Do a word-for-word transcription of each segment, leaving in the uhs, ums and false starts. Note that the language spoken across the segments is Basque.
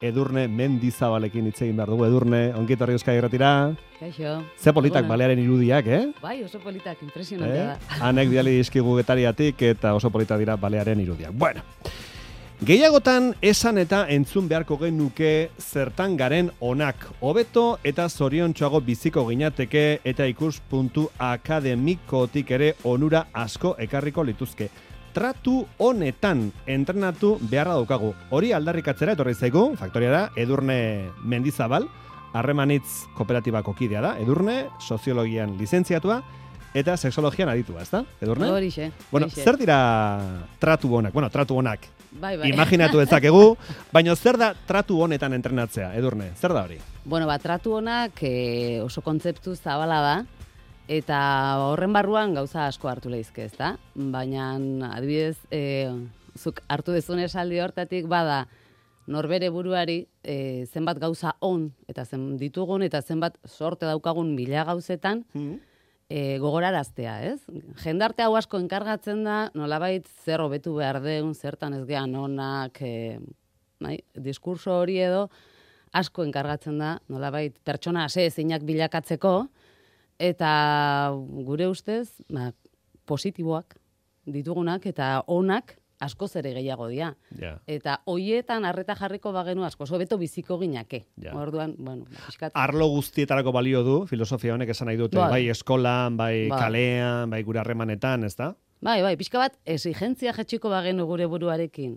Edurne Mendizabalekin hitz egin behar dugu. Edurne, ongi etorri Euskadi Irratira. Kaixo. Ze politak balearen irudiak, eh? Bai, oso politak, impresionantea da. Eh? Hanek bidali dizkigu getariatik eta oso politak dira balearen irudiak. Bueno, gehiagotan esan eta entzun beharko genuke zertan garen onak, hobeto eta zoriontsuago biziko ginateke eta ikuspuntu akademikotik ere onura asko ekarriko lituzke. Tratu honetan entrenatu beharra daukagu. Hori aldarrikatzera etorri zaigu, faktoriara, Edurne Mendizabal, harremanitz kooperatibako kidea da, Edurne, soziologian lizentziatua, eta sexologian aditua, ezta? Edurne? Horixe. Bueno, zer dira tratu honak? Bueno, tratu honak. Bai, bai. Imaginatu dezakegu, baina zer da tratu honetan entrenatzea, Edurne? Zer da hori? Bueno, ba, tratu honak eh, oso kontzeptu zabala da, eta horren barruan gauza asko hartu lehizke, ezta? Baina, adibidez, eh, zuk hartu dezun esaldi hortatik bada norbere buruari eh, zenbat gauza on eta zen ditugun eta zenbat sorte daukagun mila gauzetan mm. eh, gogoraraztea, ez? Jendarte hau asko enkargatzen da, nolabait zer hobetu behar deun, zertan ez gehan onak, eh, bai, diskurso hori edo asko enkargatzen da, nolabait pertsona ase ezinak bilakatzeko, eta gure ustez, ba, positiboak ditugunak eta onak askoz ere gehiago dira. Yeah. Eta hoietan harreta jarriko bagenu askoz hobeto biziko ginake. Yeah. Orduan, bueno, fiskat... Arlo guztietarako balio du, filosofia honek esan nahi dute, bai, bai eskolan, bai, bai kalean, bai gure harremanetan, ez da? Bai, bai, pixka bat exigentzia jetxiko bagenu gure buruarekin.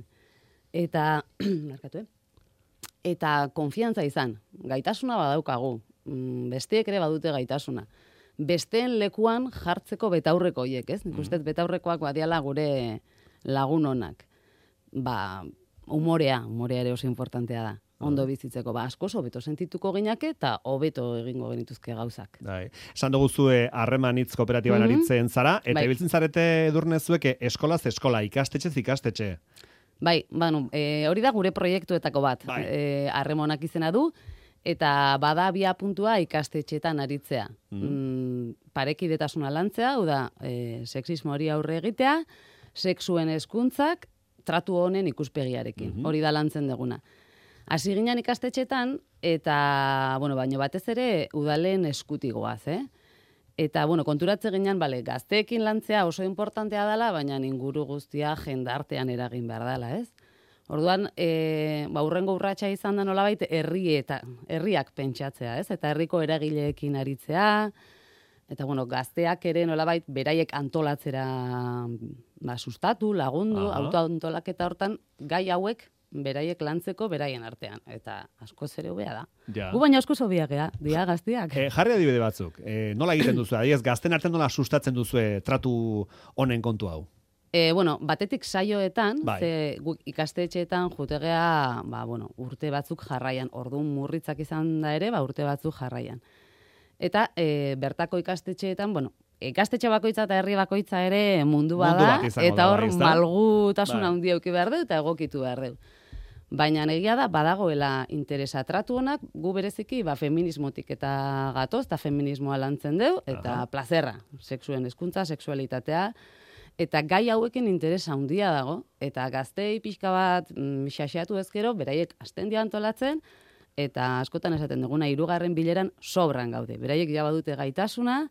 Eta, markatu, eh? Eta konfiantza izan, gaitasuna badaukagu, besteek ere badute gaitasuna. Besteen lekuan jartzeko betaurreko hiek, ez? Nik uste betaurrekoak badiala gure lagun honak. Ba, umorea, umorea ere oso importantea da. Ondo bizitzeko, ba, asko hobeto sentituko ginake eta hobeto egingo genituzke gauzak. Bai. Esan dugu zue harremanitz kooperatiban mm -hmm. aritzen zara, eta bai. Ibiltzen zarete Edurne zueke eskolaz eskola, ikastetxez ikastetxe. Bai, bueno, e, hori da gure proiektuetako bat. Bai. E, harremonak izena du, eta bada abia puntua ikastetxetan aritzea. Mm. Mm, parekidetasuna lantzea, hau da, e, sexismo hori aurre egitea, sexuen hezkuntzak tratu honen ikuspegiarekin. Mm-hmm. Hori da lantzen deguna. Hasi ginen ikastetxetan, eta, bueno, baino batez ere, udalen eskutigoaz, eh? Eta, bueno, konturatze ginen, bale, gazteekin lantzea oso importantea dela, baina inguru guztia jendartean eragin behar dela, ez? Orduan, e, ba, urrengo urratsa izan da nolabait herri eta herriak pentsatzea, ez? Eta herriko eragileekin aritzea, eta bueno, gazteak ere nolabait beraiek antolatzera ba, sustatu, lagundu, autoantolaketa hortan gai hauek beraiek lantzeko beraien artean. Eta askoz ere hobea da. Ja. Gu baina askoz hobeak ea, dia gazteak. E, jarri adibide batzuk, e, nola egiten duzu? Adiez, gazten artean nola sustatzen duzue tratu honen kontu hau? E, bueno, batetik saioetan, bai. Ze guk ikastetxeetan jutegea, ba, bueno, urte batzuk jarraian, orduan murritzak izan da ere, ba, urte batzuk jarraian. Eta e, bertako ikastetxeetan, bueno, ikastetxe bakoitza eta herri bakoitza ere mundu bada, mundu eta hor bai, malgutasuna handi eduki behar du eta egokitu behar du. Baina egia da, badagoela interesa tratu honak, gu bereziki ba, feminismotik eta gatoz, eta feminismoa lantzen deu, eta aha. Plazerra, sexuen hezkuntza, sexualitatea, eta gai hauekin interesa handia dago, eta gaztei pixka bat mm, xaxeatu ezkero, beraiek hasten dira antolatzen, eta askotan esaten duguna, hirugarren bileran sobran gaude. Beraiek ja badute gaitasuna,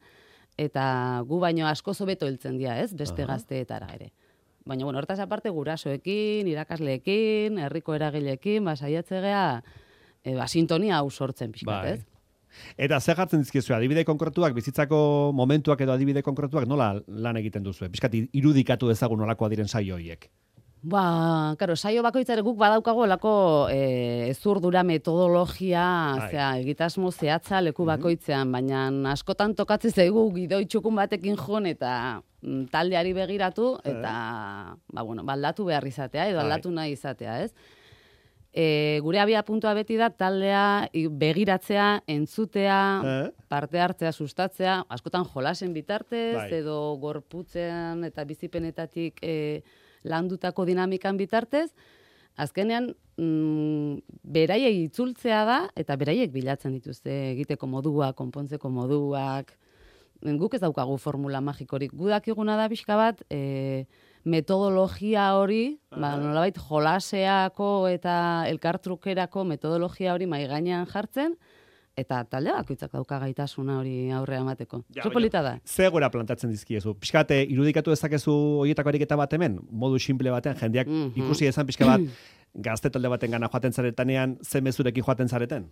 eta gu baino asko hobeto heltzen dira, ez? Beste aha. Gazteetara ere. Baina, bueno, hortaz aparte gurasoekin, irakasleekin, herriko eragileekin, ba, saiatzea, e, ba, sintonia hau sortzen pixkat, ez? Eta zer jartzen dizkizu, adibide konkretuak, bizitzako momentuak edo adibide konkretuak, nola lan egiten duzu? Piskat irudikatu ezagun nolakoa diren saio horiek? Ba, karo, saio bakoitzare guk badaukago olako e, ezurdura metodologia, zera, egitasmo zehatza leku bakoitzean, baina askotan tokatzen zaigu gidoi txukun batekin jon eta mm, taldeari begiratu, eta ba, bueno, aldatu behar izatea, edo aldatu nahi izatea, ez? E, gure abia puntua beti da taldea begiratzea, entzutea, eh? parte hartzea, sustatzea, askotan jolasen bitartez, bai. Edo gorputzean eta bizipenetatik e, landutako dinamikan bitartez, azkenean mm, beraiek itzultzea da, eta beraiek bilatzen dituzte egiteko moduak, konpontzeko moduak. Guk ez daukagu formula magikorik. Gu dakiguna da pixka bat, e, metodologia hori, ba, nolabait jolaseako eta elkartrukerako metodologia hori mai gainean jartzen, eta talde bakoitzak dauka gaitasuna hori aurrea emateko. Ja, polita da. Ze egoera plantatzen dizkiezu? Pixkate, irudikatu dezakezu horietako ariketa bat hemen? Modu simple batean, jendeak mm -hmm. ikusi ezan pixka bat, gazte talde baten gana joaten zaretanean, ze mezurekin joaten zareten?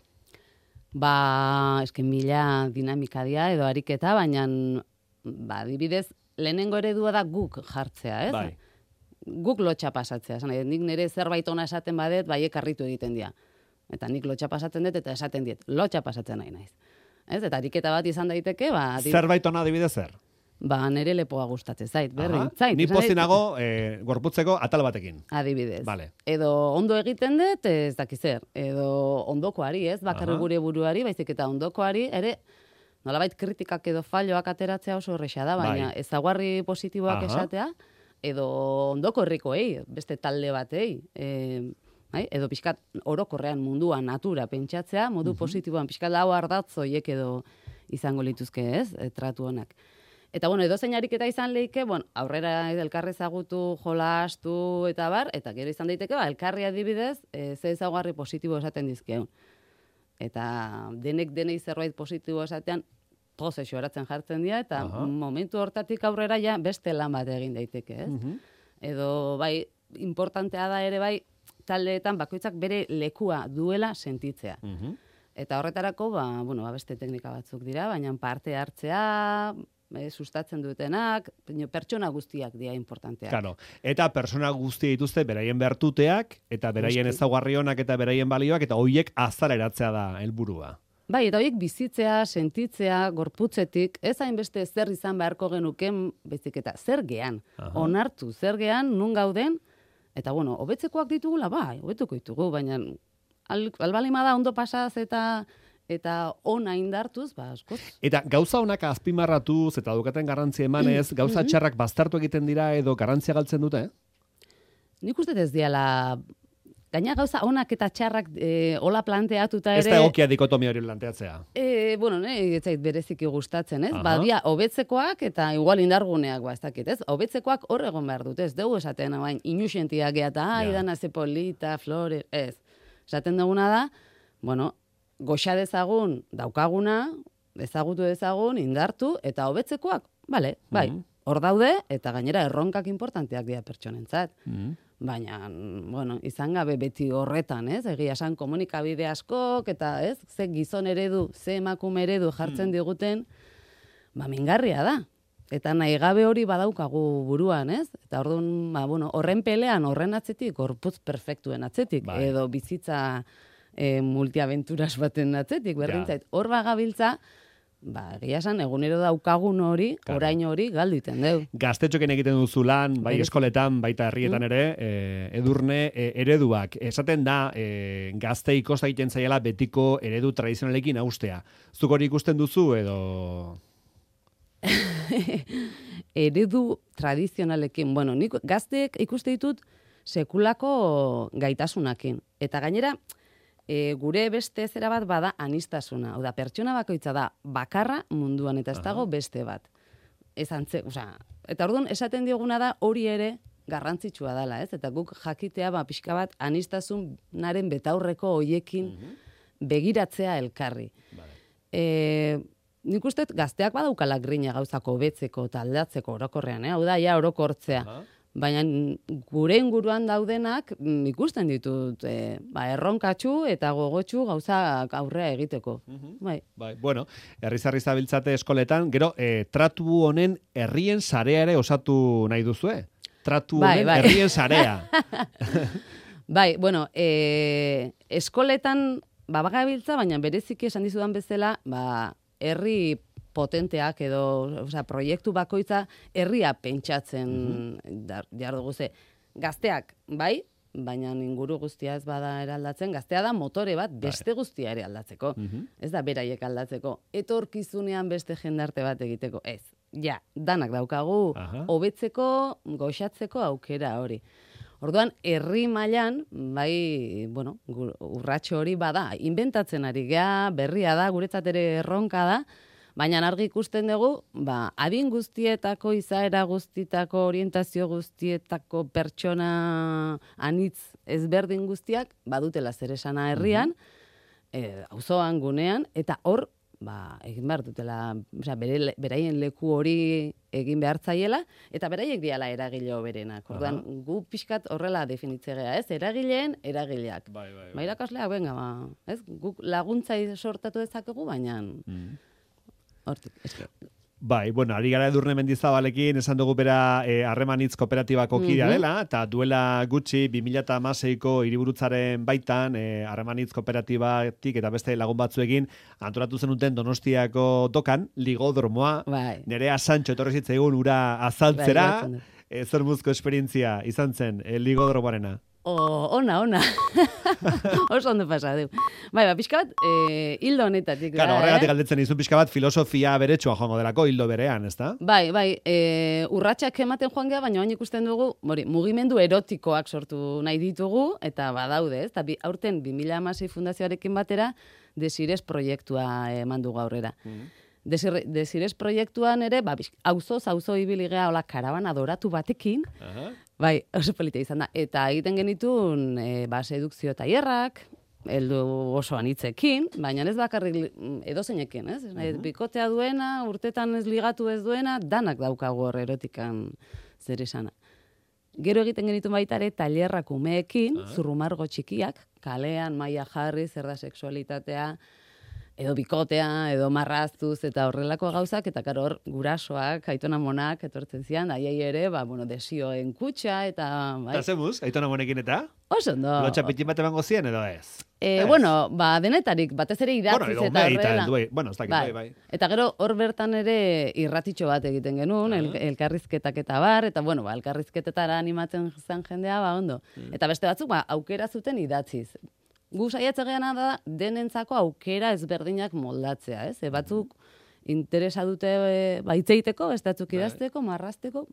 Ba, eske mila dinamika dia edo ariketa, baina, ba, dibidez, lehenengo eredua da guk jartzea, ez? Bai. Guk lotxa pasatzea. Zan, nik nire zerbait ona esaten badet, baiek harritu egiten dira. Eta nik lotxa pasatzen dut eta esaten diet. Lotxa pasatzen nahi naiz. Ez? Eta ariketa bat izan daiteke, ba... Adib... Zerbait ona adibidez zer? Ba, nire lepoa gustatzen zait, berdin. Zait, ni pozinago eh, gorputzeko atal batekin. Adibidez. Vale. Edo ondo egiten dut, ez dakizer. Edo ondokoari, ez? Bakarri gure buruari, baizik eta ondokoari, ere... Nolabait kritikak edo falloak ateratzea oso horreixa da, baina bai. Ezaguarri positiboak Aha. esatea, edo ondoko herrikoei, beste talde batei, e, bai? Edo pixkat orokorrean mundua, natura pentsatzea, modu uh -huh. positiboan, pixkat lau ardatzoiek edo izango lituzke, ez? E, tratu honak. Eta, bueno, edo zein ariketa izan leike, bueno, aurrera elkarri ezagutu, jolastu, eta bar, eta gero izan daiteke, ba, elkarri adibidez, e, ze ezaguarri positibo esaten dizkeun. Eta denek denei zerbait positibo esatean, prozesio eratzen jartzen dira, eta Aha. momentu hortatik aurrera ja beste lan bat egin daiteke, ez? Uh-huh. Edo, bai, importantea da ere, bai, taldeetan bakoitzak bere lekua duela sentitzea. Uh-huh. Eta horretarako, ba, bueno, ba, beste teknika batzuk dira, baina parte hartzea, e, sustatzen dutenak, pertsona guztiak dira importanteak. Claro. Eta pertsona guztia dituzte beraien behartuteak, eta beraien ezaugarri onak eta beraien balioak, eta hoiek azaleratzea da helburua. Bai, eta horiek bizitzea, sentitzea, gorputzetik, ez hainbeste zer izan beharko genuken, bezik eta zer gean, Aha. onartu, zer gean, nun gauden, eta bueno, hobetzekoak ditugula, bai, hobetuko ditugu, baina al, albalima da ondo pasaz eta eta ona indartuz, ba, askoz. Eta gauza honak azpimarratuz eta dukaten garrantzia emanez, gauza txarrak baztertu egiten dira edo garrantzia galtzen dute, eh? Nik uste ez diala... Gaina gauza onak eta txarrak e, hola planteatuta ere... Ez da egokia dikotomia hori planteatzea. E, bueno, ne, ez zait bereziki gustatzen, ez? Badia, hobetzekoak eta igual indarguneak, ba, ez dakit, ez? Hobetzekoak hor egon behar dute, ez dugu esaten, bain, inusientiak eta, ai, dana ze polita, flore, ez. Esaten duguna da, bueno, goxa dezagun daukaguna, ezagutu dezagun, indartu, eta hobetzekoak, bale, bai, hor mm-hmm. daude, eta gainera erronkak importanteak dira pertsonentzat. Mm-hmm. Baina, bueno, izan gabe beti horretan, ez? Egia esan komunikabide askok, eta ez? Ze gizon eredu, ze emakume eredu jartzen mm. diguten, ba, mingarria da. Eta nahi gabe hori badaukagu buruan, ez? Eta orduan, ba, bueno, horren pelean, horren atzetik, gorputz perfektuen atzetik, bai. Edo bizitza e, multiaventuras baten atzetik, berdintzait, hor ja. Bagabiltza, ba, egia esan, egunero daukagun hori, claro. Orain hori, galditen deu. Gaztetxoken egiten duzu lan, bai eskoletan, baita herrietan ere, eh, edurne eh, ereduak. Esaten da, eh, gazte ikosta egiten zaiela betiko eredu tradizionalekin austea. Zuk hori ikusten duzu, edo... Eredu tradizionalekin. Bueno, nik gazteek ikuste ditut sekulako gaitasunakin. Eta gainera, E, gure beste zera bat bada anistasuna. Oda, pertsona bakoitza da bakarra munduan eta ez dago beste bat. Ez antze, osea, eta orduan esaten dioguna da hori ere garrantzitsua dela, ez? Eta guk jakitea ba pixka bat anistasunaren betaurreko hoiekin uh-huh. begiratzea elkarri. Vale. E, nik uste gazteak badaukala grina gauzako betzeko eta aldatzeko orokorrean, eh? Hau da, ja orokortzea. Uh-huh. Baina gure inguruan daudenak ikusten ditut e, ba, erronkatxu eta gogotxu gauza aurrea egiteko. Uh-huh. Bai. Bai, bueno, herri-zarri zabiltzate eskoletan, gero e, tratu honen herrien sarea ere osatu nahi duzue? Tratu bai, honen bai. Herrien sarea. Bai, bueno, e, eskoletan babagabiltza, baina bereziki esan dizudan bezala, ba, herri potenteak edo, osea, proiektu bakoitza herria pentsatzen mm-hmm. jar dugu ze. Gazteak, bai, baina inguru guztia ez bada eraldatzen, gaztea da motore bat beste guztia ere aldatzeko. Mm-hmm. Ez da beraiek aldatzeko. Etorkizunean beste jendarte bat egiteko. Ez, ja, danak daukagu, hobetzeko, goxatzeko aukera hori. Orduan, herri mailan, bai, bueno, urratxo hori bada, inventatzen ari gea, berria da, guretzat ere erronka da, Baina argi ikusten dugu, ba, adin guztietako, izaera guztietako, orientazio guztietako pertsona anitz ezberdin guztiak, badutela zer esana herrian, eh, auzoan, gunean, eta hor, ba, egin behar dutela, osea, bere, beraien leku hori egin behar zaiela, eta beraiek diala eragile berenak. Orduan, gu pixkat horrela definitzea, ez? Eragileen, eragileak. Bai, bai, bai. Ba, irakasleak, benga, ba, ez? Guk laguntza sortatu dezakegu, baina... Mm. Hortik, eske. Bai, bueno, ari gara Edurne Mendizabalekin, esan dugu bera harremanitz eh, kooperatibako kidea mm-hmm. dela, eta duela gutxi bi mila hamaseiko hiriburutzaren baitan harremanitz eh, kooperatibatik eta beste lagun batzuekin antolatu zenuten Donostiako dokan, ligodromoa, bai. Nerea Sancho etorri zitzaigun ura azaltzera, bai, eh, zer muzko esperientzia izan zen eh, ligodromoarena. Oh, ona, ona. Oso ondo pasa, deu. Bai, ba, pixka bat, eh, hildo honetatik. Claro, horregatik galdetzen izun pixka bat filosofia beretsua joango delako hildo berean, ezta? Bai, bai, eh, urratsak ematen joan geha, baina hain ikusten dugu, mori, mugimendu erotikoak sortu nahi ditugu, eta badaude, ez? Eta bi, aurten bi mila hamasei fundazioarekin batera, Desires proiektua eman dugu aurrera. Mm. Desir, Desires proiektuan ere, ba, auzoz, auzo ibili gea, hola, karabana doratu batekin, uh-huh. Bai, oso polita izan da. Eta egiten genitun, e, ba, sedukzio tailerrak, heldu oso anitzekin, baina ez bakarrik edozeinekin, ez? Uh-huh. Bikotea duena, urtetan ez ligatu ez duena, danak daukagu hor erotikan zer esana. Gero egiten genitun baita ere tailerrak umeekin, uh-huh. Zurrumargo txikiak, kalean, maila jarri, zer da sexualitatea, edo bikotea, edo marraztuz, eta horrelako gauzak, eta karo hor gurasoak, aitona monak, etortzen zian, aiei ere, ba, bueno, desioen kutxa, eta... Bai. Eta zemuz, aitona monekin eta? Oso, no. Lotxapitin bat emango zien, edo ez? E, bueno, ba, denetarik, batez ere idatziz bueno, eta horrela. Duei. Bueno, ez dakit, bai, bai. Eta gero hor bertan ere irratitxo bat egiten genuen, el, elkarrizketak eta bar, eta bueno, ba, elkarrizketetara animatzen zan jendea, ba, ondo. Mm. Eta beste batzuk, ba, aukera zuten idatziz. Gu saiatze geana da denentzako aukera ezberdinak moldatzea, ez? E, batzuk interesa dute e, ba, itzeiteko, beste batzuk idazteko, marrazteko.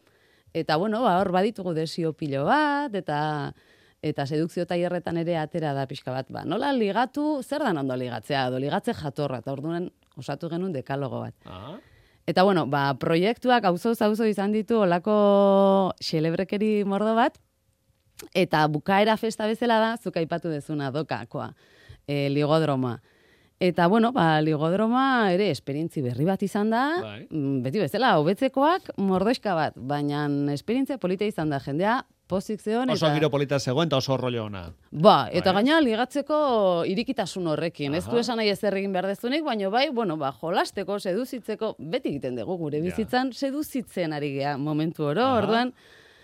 Eta bueno, ba, hor baditugu desio pilo bat, eta eta sedukzio tailerretan ere atera da pixka bat. Ba, nola ligatu, zer dan ondo ligatzea, edo ligatze jatorra, eta orduan osatu genuen dekalogo bat. Ah. Eta bueno, ba, proiektuak auzo-auzo izan ditu olako xelebrekeri mordo bat, eta bukaera festa bezala da, zuk aipatu dezuna dokakoa, e, ligodroma. Eta, bueno, ba, ligodroma ere esperientzi berri bat izan da, bai. Beti bezala, hobetzekoak mordoizka bat, baina esperientzia polita izan da, jendea pozik zeon. Oso eta... giro polita zegoen eta oso rollo ona. Ba, eta bai. Gaina ligatzeko irikitasun horrekin. Aha. Ez du esan nahi ezer egin behar dezunik, baina bai, bueno, ba, jolasteko, seduzitzeko, beti egiten dugu gure bizitzan, ja. Seduzitzen ari gea momentu oro, aha. Orduan,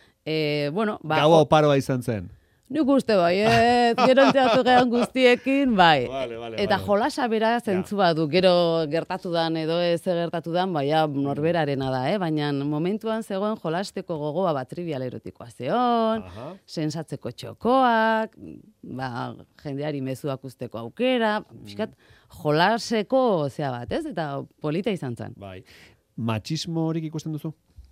E, bueno, ba, gaua oparoa izan zen. Nik uste bai, eh, gero enteatu gehan guztiekin, bai. Vale, vale, eta vale. Jolasa bera zentzua du, gero gertatu dan edo ez gertatu dan, bai, norberarena da, eh? Baina momentuan zegoen jolasteko gogoa bat trivial erotikoa zeon, aha. Sensatzeko txokoak, ba, jendeari mezuak usteko aukera, pixkat, jolaseko zea bat, ez? Eta polita izan zen. Bai. Machismo horik ikusten duzu?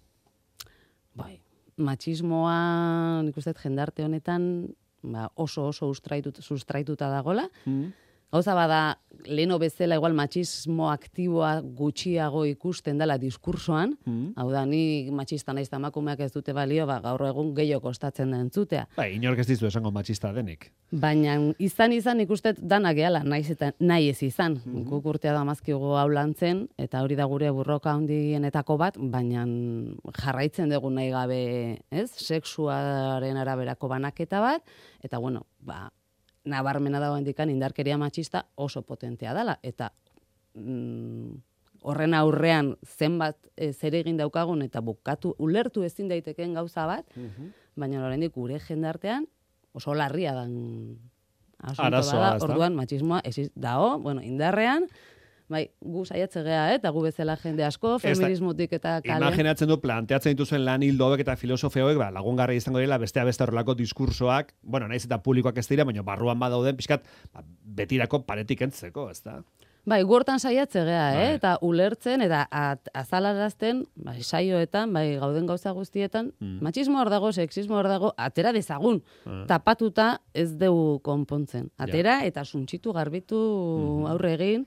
Bai. Machismoa, nik uste jendarte honetan ba, oso oso sustraituta, sustraituta dagola. Mm. Gauza bada, leheno bezala igual machismo aktiboa gutxiago ikusten dela diskursoan. Mm. Hau da, ni machista naiz eta emakumeak ez dute balio, ba, gaur egun gehiago kostatzen da entzutea. Ba, inork ez dizu esango machista denik. Baina izan izan ikusten danak gehala, naiz eta nahi ez izan. Mm-hmm. Guk urtea da mazkigu hau lantzen, eta hori da gure burroka handienetako bat, baina jarraitzen dugu nahi gabe, ez? Sexuaren araberako banaketa bat, eta bueno, ba, nabarmena dago handikan indarkeria matxista oso potentea dela, eta mm, horren aurrean zenbat e, zer egin daukagun eta bukatu, ulertu ezin daiteken gauza bat, mm-hmm. Baina oraindik gure jendartean oso larria dan asunto bada, orduan matxismoa ez dago, bueno, indarrean, bai, gu saiatze gea, eh? Eta gu bezala jende asko, feminismotik eta kale. Imaginatzen du, planteatzen dituzuen lan hildo hauek eta filosofia hauek, ba, lagungarri izango dira bestea beste horrelako diskursoak, bueno, naiz eta publikoak ez dira, baina barruan badauden, pixkat, ba, betirako paretik entzeko, ez da? Bai, gortan saiatze gea, eh? Eta ulertzen, eta azalarazten, bai, saioetan, bai, gauden gauza guztietan, mm. Machismo hor dago, sexismo hor dago, atera dezagun, mm. Tapatuta ez dugu konpontzen. Atera, ja. Eta suntxitu, garbitu, mm-hmm. Aurre egin,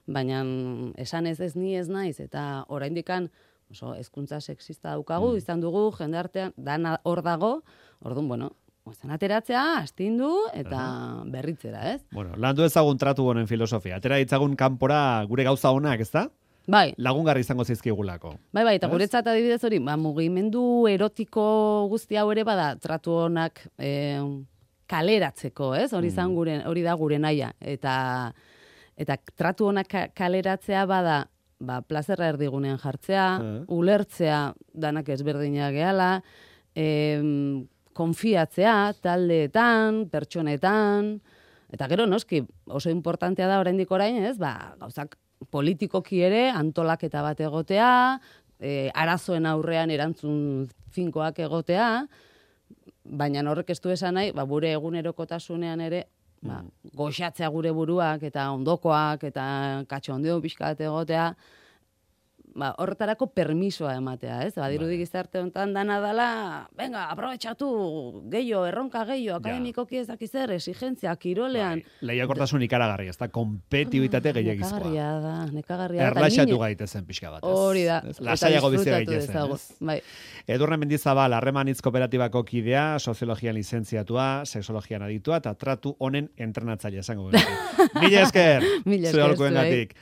baina esan ez ez ni ez naiz, eta oraindikan oso hezkuntza sexista daukagu, mm. izan dugu, jende artean, dana hor dago, orduan, bueno, ozen ateratzea, astindu, eta uh-huh. berritzera, ez? Bueno, landu ezagun tratu honen filosofia. Atera ditzagun kanpora gure gauza honak, ezta? Bai. Lagungarri izango zizkigulako. Bai, bai, eta guretzat adibidez hori, ba, mugimendu erotiko guzti hau ere bada tratu honak eh, kaleratzeko, ez? Hori izan mm. gure, hori da gure naia. Eta, eta tratu honak kaleratzea bada, ba, plazerra erdigunean jartzea, uh. ulertzea danak ezberdinak gehala, eh, konfiatzea taldeetan, pertsonetan, eta gero noski oso importantea da oraindik orain, ez? Ba, gauzak politikoki ere antolaketa bat egotea, e, arazoen aurrean erantzun finkoak egotea, baina horrek ez du esan nahi, ba, gure egunerokotasunean ere, ba, goxatzea gure buruak eta ondokoak eta katxondeo pixka bat egotea, ba, horretarako permisoa ematea, ez? Ba, dirudi gizarte honetan dana dala, venga, aprobetxatu, gehiago, erronka gehiago, akademikoki ez dakiz zer, exigentzia, kirolean. Bai, lehiakortasun ikaragarri, ez da, kompetibitate ah, gehiagizkoa. Nekagarria da, nekagarria da. Erlaxatu gaitezen pixka bat, ez? Hori da. Lasaiago bizi gaitezen, ez? Bai. Edurne Mendizabal, Harremanitz Kooperatibako kidea, soziologian lizentziatua, sexologian aditua, eta tratu honen entrenatzaile esango. Mila esker, Mila esker, zuei.